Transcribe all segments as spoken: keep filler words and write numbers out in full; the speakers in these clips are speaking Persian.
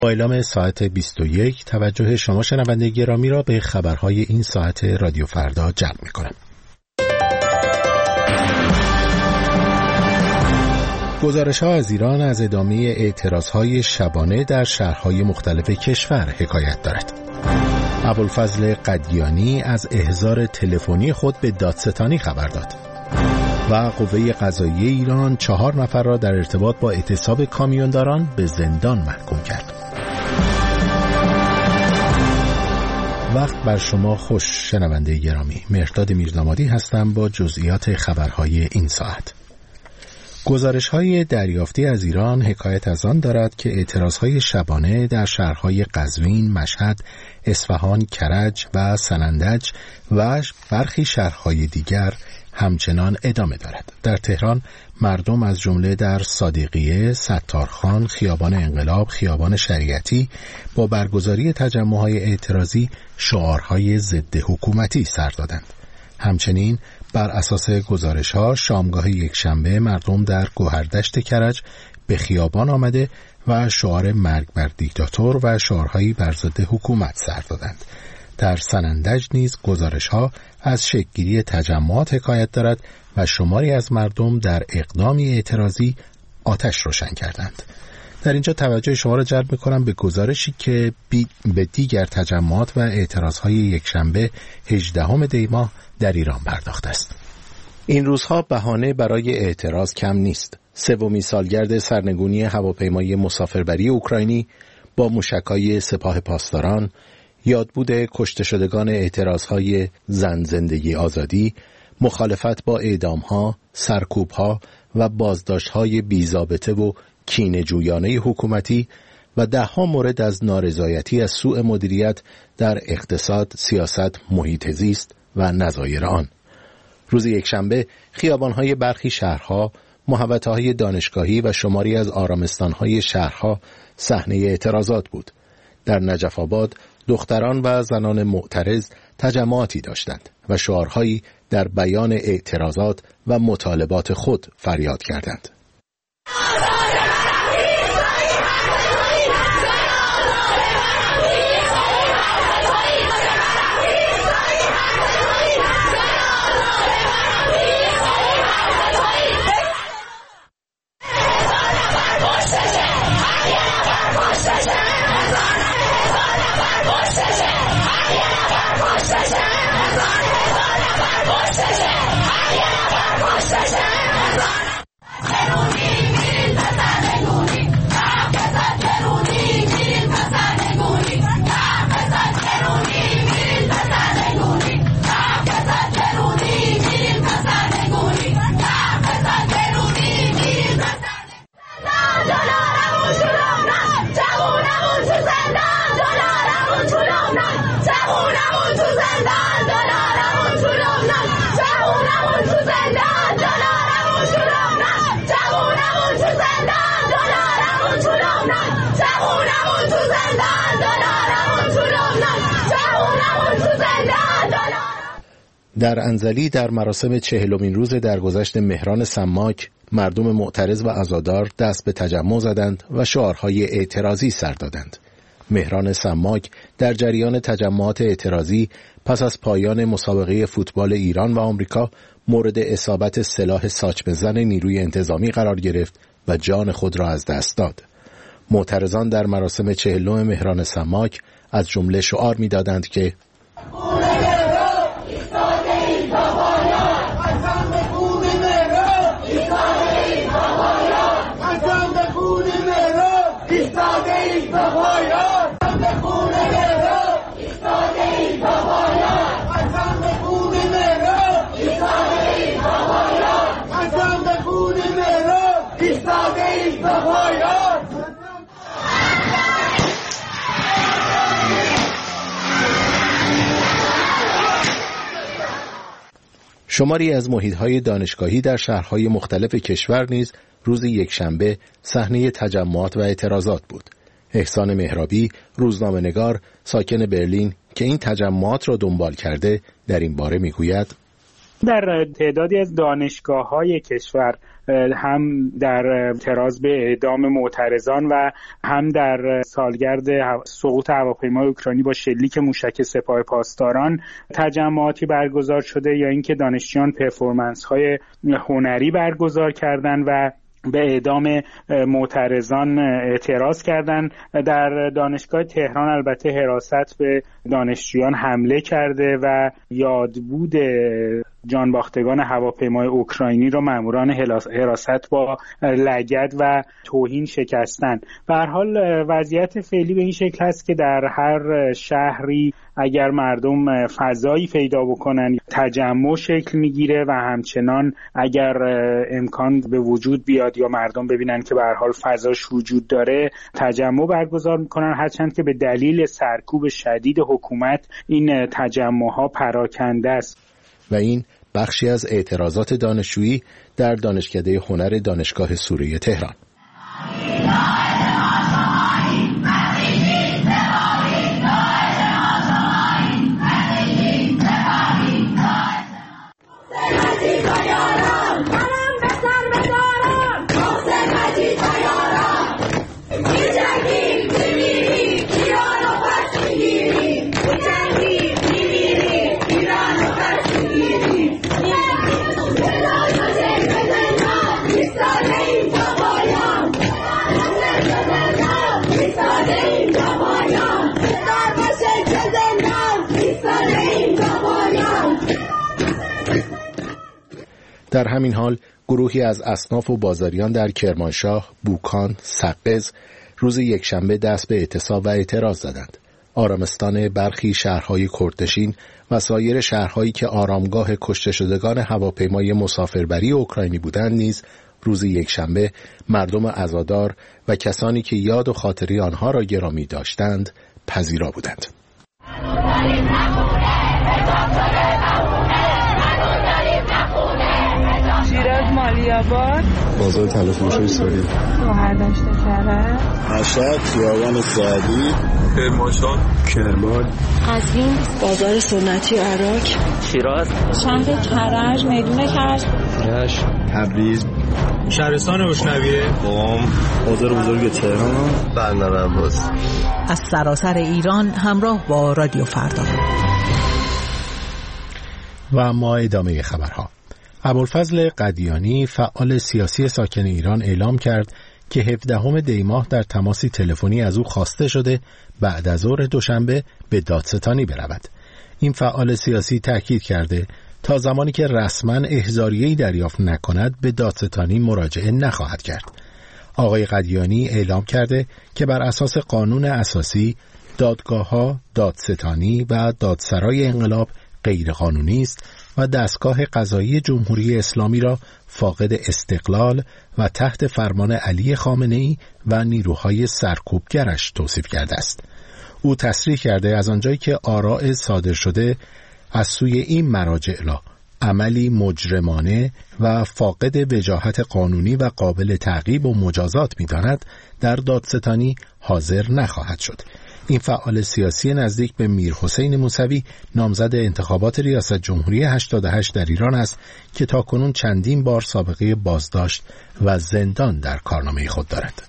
با اعلام ساعت بیست و یک توجه شما شنونده گرامی را به خبرهای این ساعت رادیو فردا جلب می‌کنم. گزارش‌ها از ایران از ادامه اعتراضهای شبانه در شهرهای مختلف کشور حکایت دارد. ابوالفضل قدیانی از احضار تلفنی خود به دادستانی خبر داد و قوه قضاییه ایران چهار نفر را در ارتباط با اعتصاب کامیونداران به زندان محکوم کرد. وقت بر شما خوش شنونده گرامی، مهرداد میرزامادی هستم با جزئیات خبرهای این ساعت. گزارش‌های دریافتی از ایران حکایت از آن دارد که اعتراضهای شبانه در شهرهای قزوین، مشهد، اصفهان، کرج و سنندج و برخی شهرهای دیگر همچنان ادامه دارد. در تهران مردم از جمله در صادقیه، ستارخان، خیابان انقلاب، خیابان شریعتی با برگزاری تجمع‌های اعتراضی شعارهای ضد حکومتی سر دادند. همچنین بر اساس گزارش‌ها شامگاه یکشنبه مردم در گوهردشت کرج به خیابان آمده و شعار مرگ بر دیکتاتور و شعارهایی بر ضد حکومت سر دادند. در سنندج نیز گزارش‌ها از شکل‌گیری تجمعات حکایت دارد و شماری از مردم در اقدامی اعتراضی آتش روشن کردند. در اینجا توجه شما را جلب می‌کنم به گزارشی که به دیگر تجمعات و اعتراضهای یکشنبه هجدهم دی ماه در ایران پرداخته است. این روزها بهانه برای اعتراض کم نیست. سومین سالگرد سرنگونی هواپیمای مسافربری اوکراینی با موشک‌های سپاه پاسداران، یادبود کشته شدگان اعتراضهای زن زندگی آزادی، مخالفت با اعدام‌ها، سرکوب‌ها و بازداشت‌های بی‌ضابطه و کینه‌جویانه حکومتی و ده‌ها مورد از نارضایتی از سوء مدیریت در اقتصاد، سیاست، محیط زیست و نظایر آن. روز یکشنبه خیابان‌های برخی شهرها، محوطه‌های دانشگاهی و شماری از آرامستان‌های شهرها صحنه اعتراضات بود. در نجف آباد دختران و زنان معترض تجمعاتی داشتند و شعارهایی در بیان اعتراضات و مطالبات خود فریاد کردند. در انزلی در مراسم چهلمین روز درگذشت مهران سماک مردم معترض و عزادار دست به تجمع زدند و شعارهای اعتراضی سر دادند. مهران سماک در جریان تجمعات اعتراضی پس از پایان مسابقه فوتبال ایران و آمریکا مورد اصابت سلاح ساچمه‌زن نیروی انتظامی قرار گرفت و جان خود را از دست داد. معترضان در مراسم چهلم مهران سماک از جمله شعار می‌دادند که شماری از محیط‌های دانشگاهی در شهرهای مختلف کشور نیز روز یکشنبه صحنه تجمعات و اعتراضات بود. احسان مهرابی، روزنامه‌نگار ساکن برلین که این تجمعات را دنبال کرده در این باره میگوید: در تعدادی از دانشگاه‌های کشور هم در اعتراض به اعدام معترضان و هم در سالگرد سقوط هواپیمای اوکراینی با شلیک موشک سپاه پاسداران تجمعاتی برگزار شده، یا اینکه دانشجویان پرفورمنس‌های هنری برگزار کردند و به اعدام معترضان اعتراض کردند. در دانشگاه تهران البته حراست به دانشجویان حمله کرده و یادبود جانباختگان هواپیمای اوکراینی را ماموران حراست با لگد و توهین شکستن. به هر حال وضعیت فعلی به این شکل است که در هر شهری اگر مردم فضایی پیدا بکنن تجمع شکل میگیره و همچنان اگر امکان به وجود بیاد یا مردم ببینن که به هر حال فضاش وجود داره تجمع برگزار میکنن، هرچند که به دلیل سرکوب شدید حکومت این تجمع ها پراکنده است. و این بخشی از اعتراضات دانشجویی در دانشکده هنر دانشگاه سوره تهران. در همین حال گروهی از اصناف و بازاریان در کرمانشاه، بوکان، سقز روز یکشنبه دست به اعتصاب و اعتراض زدند. آرامستان برخی شهرهای کردنشین و سایر شهرهایی که آرامگاه کشته شدگان هواپیمای مسافربری اوکراینی بودند نیز روز یکشنبه مردم عزادار و کسانی که یاد و خاطره آنها را گرامی داشتند پذیرا بودند. شیراز مالی‌آباد، بازار تلافروشی سوری، شهرداشت کرد، مشهد، خیابان سعدی، کرمانشاه، کرمان، قزوین، بازار سنتی عراق، شیراز، شهر کرج، میدون کرج، رشت، تبریز، شهرستان روشنویه، قم، بازار بزرگ تهران، بندر عباس. از سراسر ایران همراه با رادیو فردا. و ما ادامه خبرها. ابوالفضل قدیانی فعال سیاسی ساکن ایران اعلام کرد که هفدهم دی ماه در تماسی تلفنی از او خواسته شده بعد از ظهر دوشنبه به دادستانی برود. این فعال سیاسی تاکید کرده تا زمانی که رسما احضاریه‌ای دریافت نکند به دادستانی مراجعه نخواهد کرد. آقای قدیانی اعلام کرده که بر اساس قانون اساسی دادگاه‌ها، دادستانی و دادسرای انقلاب غیر قانونی است و دستگاه قضایی جمهوری اسلامی را فاقد استقلال و تحت فرمان علی خامنه‌ای و نیروهای سرکوبگرش توصیف کرده است. او تصریح کرده از آنجایی که آراء صادر شده از سوی این مراجع را عملی مجرمانه و فاقد وجاهت قانونی و قابل تعقیب و مجازات می‌داند، در دادستانی حاضر نخواهد شد. این فعال سیاسی نزدیک به میرحسین موسوی نامزد انتخابات ریاست جمهوری هشتاد و هشت در ایران است که تاکنون چندین بار سابقه بازداشت و زندان در کارنامه خود دارد.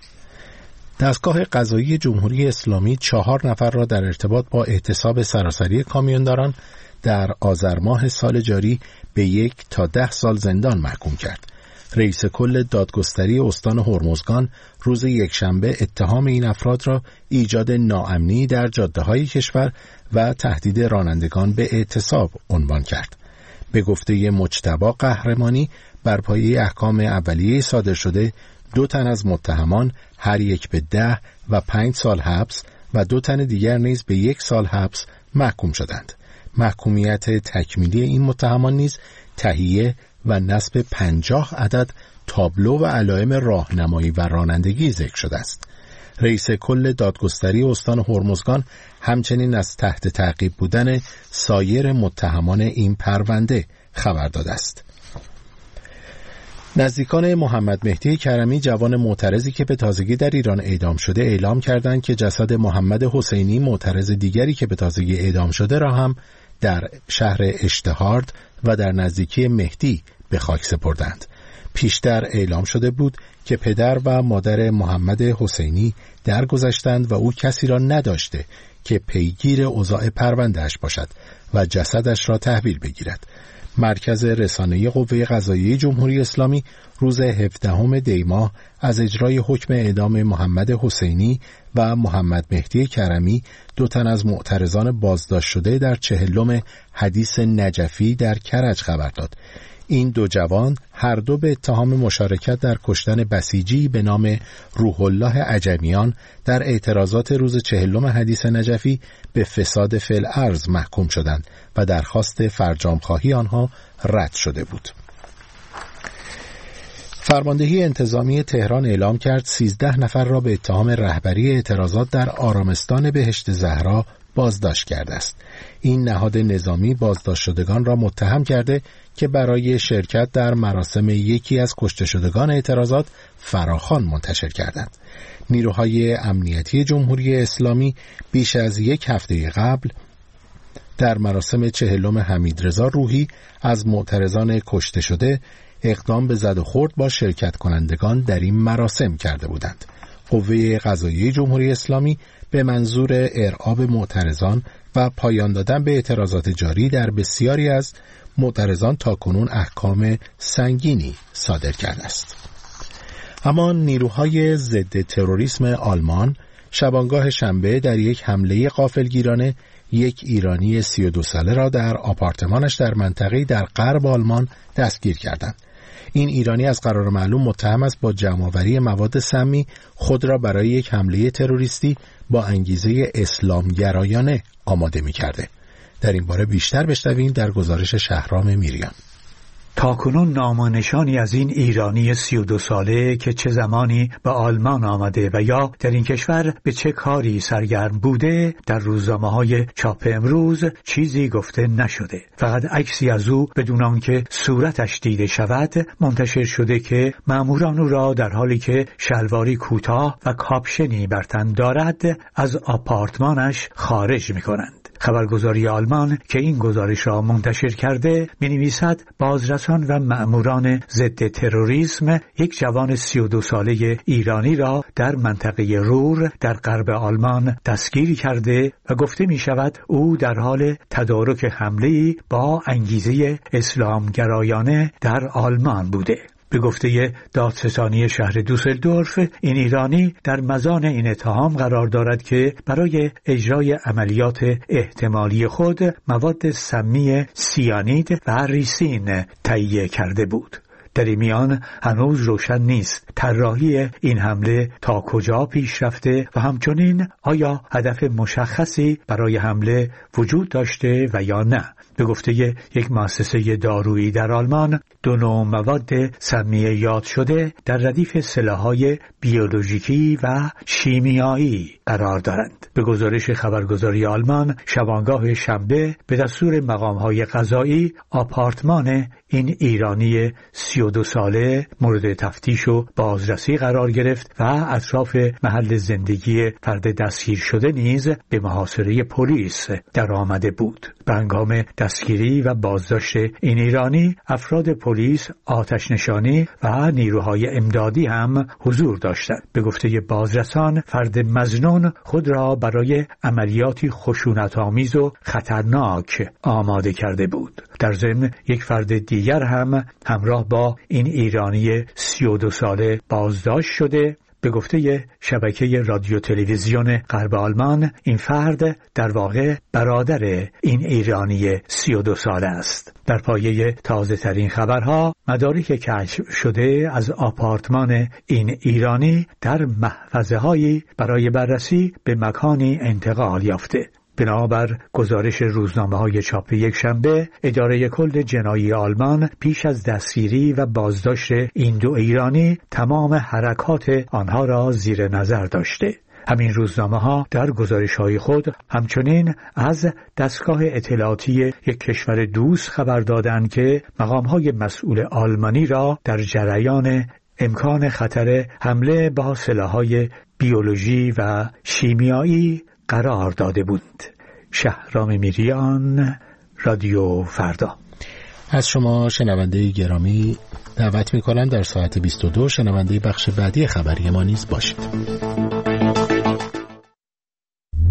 دستگاه قضایی جمهوری اسلامی چهار نفر را در ارتباط با اعتصاب سراسری کامیونداران در آذر ماه سال جاری به یک تا ده سال زندان محکوم کرد. رئیس کل دادگستری استان هرمزگان روز یکشنبه اتهام این افراد را ایجاد ناامنی در جاده‌های کشور و تهدید رانندگان به اعتصاب عنوان کرد. به گفته مجتبی قهرمانی بر پایه احکام اولیه صادر شده دو تن از متهمان هر یک به ده و پنج سال حبس و دو تن دیگر نیز به یک سال حبس محکوم شدند. محکومیت تکمیلی این متهمان نیز تهیه و نصب پنجاه عدد تابلو و علائم راهنمایی و رانندگی ذکر شده است. رئیس کل دادگستری استان هرمزگان همچنین از تحت تعقیب بودن سایر متهمان این پرونده خبر داده است. نزدیکان محمد مهدی کرمی جوان معترضی که به تازگی در ایران اعدام شده اعلام کردند که جسد محمد حسینی معترض دیگری که به تازگی اعدام شده را هم در شهر اشتهارد و در نزدیکی مهدی به خاک سپردند. پیشتر اعلام شده بود که پدر و مادر محمد حسینی درگذشتند و او کسی را نداشته که پیگیر اوضاع پرونده‌اش باشد و جسدش را تحویل بگیرد. مرکز رسانه‌ای قوه قضاییه جمهوری اسلامی روز هفدهم دی ماه از اجرای حکم اعدام محمد حسینی و محمد مهدی کرمی، دو تن از معترضان بازداشت شده در چهلم حدیث نجفی در کرج خبر داد. این دو جوان هر دو به اتهام مشارکت در کشتن بسیجی به نام روح الله عجمیان در اعتراضات روز چهلم حدیث نجفی به فساد فی الارض محکوم شدند و درخواست فرجام‌خواهی آنها رد شده بود. فرماندهی انتظامی تهران اعلام کرد سیزده نفر را به اتهام رهبری اعتراضات در آرامستان بهشت زهرا بازداشت کرده است. این نهاد نظامی بازداشت شدگان را متهم کرده که برای شرکت در مراسم یکی از کشته شدگان اعتراضات فراخوان منتشر کردند. نیروهای امنیتی جمهوری اسلامی بیش از یک هفته قبل در مراسم چهلم حمیدرضا روحی از معترضان کشته شده اقدام به زد و خورد با شرکت کنندگان در این مراسم کرده بودند. قوه قضاییه جمهوری اسلامی به منظور ارعاب معترضان و پایان دادن به اعتراضات جاری در بسیاری از معترضان تاکنون احکام سنگینی صادر کرده است. اما نیروهای ضد تروریسم آلمان شبانگاه شنبه در یک حمله غافلگیرانه یک ایرانی سی و دو ساله را در آپارتمانش در منطقه‌ای در غرب آلمان دستگیر کردند. این ایرانی از قرار معلوم متهم است با جمع‌آوری مواد سمی خود را برای یک حمله تروریستی با انگیزه اسلامگرایانه آماده می‌کرده. در این باره بیشتر بشنویم در گزارش شهرام میریان. تاکنون نام و نشانی از این ایرانی سی و دو ساله که چه زمانی به آلمان آمده و یا در این کشور به چه کاری سرگرم بوده در روزنامه‌های چاپ امروز چیزی گفته نشده. فقط عکسی از او بدون آنکه صورتش دیده شود منتشر شده که ماموران او را در حالی که شلواری کوتاه و کاپشنی بر تن دارد از آپارتمانش خارج می‌کنند. خبرگزاری آلمان که این گزارش را منتشر کرده می‌نویسد بازرسان و مأموران ضد تروریسم یک جوان سی و دو ساله ایرانی را در منطقه رور در غرب آلمان دستگیر کرده و گفته می‌شود او در حال تدارک حمله‌ای با انگیزه اسلامگرایانه در آلمان بوده. به گفته دادستانی شهر دوسلدورف این ایرانی در مزان این اتهام قرار دارد که برای اجرای عملیات احتمالی خود مواد سمی سیانید و ریسین تهیه کرده بود. در این میان هنوز روشن نیست طراحی این حمله تا کجا پیش رفته و همچنین آیا هدف مشخصی برای حمله وجود داشته و یا نه. به گفته یک مؤسسه دارویی در آلمان دو نوع مواد سمی یاد شده در ردیف سلاح‌های بیولوژیکی و شیمیایی قرار دارند. به گزارش خبرگزاری آلمان شبانگاه شنبه به دستور مقام‌های قضایی آپارتمان این ایرانی سی و دو ساله مورد تفتیش و بازرسی قرار گرفت و اطراف محل زندگی فرد دستگیر شده نیز به محاصره پلیس در آمده بود. به هنگام دستگیری و بازداشت این ایرانی افراد پلیس، آتش نشانی و نیروهای امدادی هم حضور داشتند. به گفته بازرسان فرد مظنون خود را برای عملیاتی خشونت‌آمیز و خطرناک آماده کرده بود. در ضمن یک فرد دیگر هم همراه با این ایرانی سی و دو ساله بازداشت شده. به گفته شبکه رادیو تلویزیون غرب آلمان این فرد در واقع برادر این ایرانی سی و دو ساله است. در پایه تازه ترین خبرها مدارک کشف شده از آپارتمان این ایرانی در محفظه هایی برای بررسی به مکانی انتقال یافته. بنابر گزارش روزنامه‌های چاپ یک شنبه اداره کل جنایی آلمان پیش از دستگیری و بازداشت این دو ایرانی تمام حرکات آنها را زیر نظر داشته. همین روزنامه‌ها در گزارش‌های خود همچنین از دستگاه اطلاعاتی یک کشور دوست خبر دادند که مقام‌های مسئول آلمانی را در جریان امکان خطر حمله با سلاح‌های بیولوژی و شیمیایی قرار داده بود. شهرام میریان، رادیو فردا. از شما شنونده گرامی دعوت می‌کنم در ساعت بیست و دو شنونده بخش بعدی خبری ما نیز باشید.